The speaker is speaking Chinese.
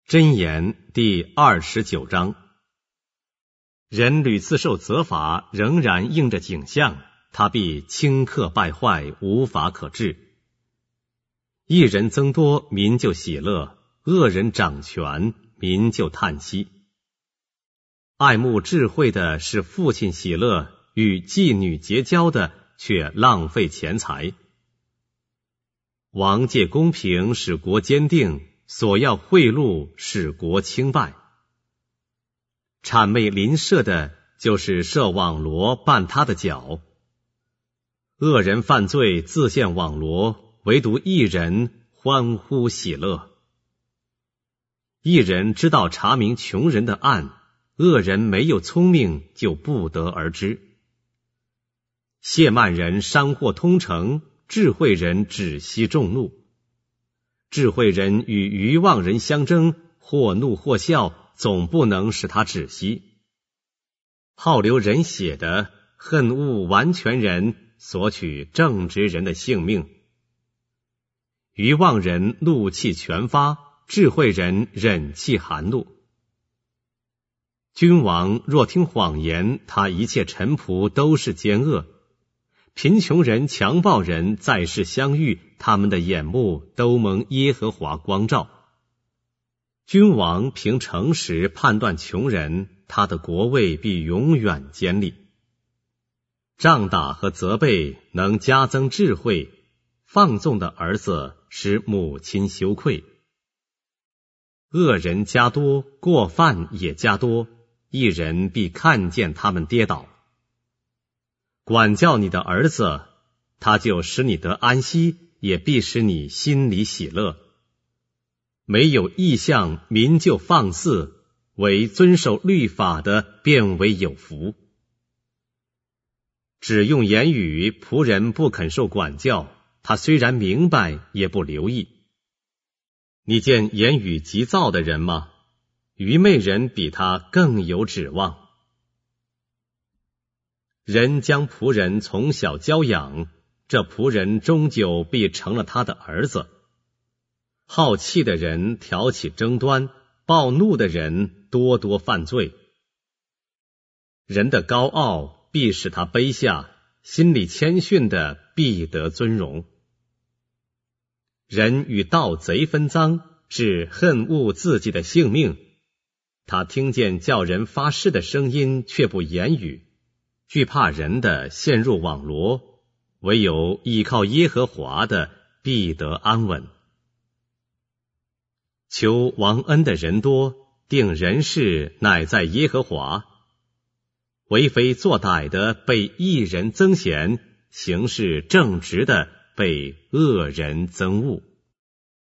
箴言第29章。人屡次受责罚，仍然应着景象，他必顷刻败坏，无法可治。一人增多，民就喜乐；恶人掌权，民就叹息。爱慕智慧的使父亲喜乐，与妓女结交的却浪费钱财。王借公平，使国坚定；索要贿赂，使国倾败。谄媚邻舍的，就是设网罗绊他的脚。恶人犯罪，自陷网罗，唯独一人欢呼喜乐。一人知道查明穷人的案，恶人没有聪明，就不得而知。亵慢人伤祸通城，智慧人止息众怒。智慧人与愚妄人相争，或怒或笑，总不能使他止息。好流人血的，恨恶完全人，索取正直人的性命。愚妄人怒气全发，智慧人忍气含怒。君王若听谎言，他一切臣仆都是奸恶。贫穷人、强暴人在世相遇，他们的眼目都蒙耶和华光照。君王凭诚实判断穷人，他的国位必永远坚立。杖打和责备能加增智慧，放纵的儿子使母亲羞愧。恶人加多，过犯也加多，一人必看见他们跌倒。管教你的儿子，他就使你得安息，也必使你心里喜乐。没有异象，民就放肆；唯遵守律法的，便为有福。只用言语，仆人不肯受管教，他虽然明白，也不留意。你见言语急躁的人吗？愚昧人比他更有指望。人将仆人从小教养，这仆人终究必成了他的儿子。好气的人挑起争端，暴怒的人多多犯罪。人的高傲必使他卑下，心里谦逊的必得尊荣。人与盗贼分赃，是恨恶自己的性命。他听见叫人发誓的声音，却不言语。惧怕人的陷入网罗，唯有依靠耶和华的必得安稳。求王恩的人多，定人事乃在耶和华。为非作歹的被义人增贤，行事正直的被恶人憎恶。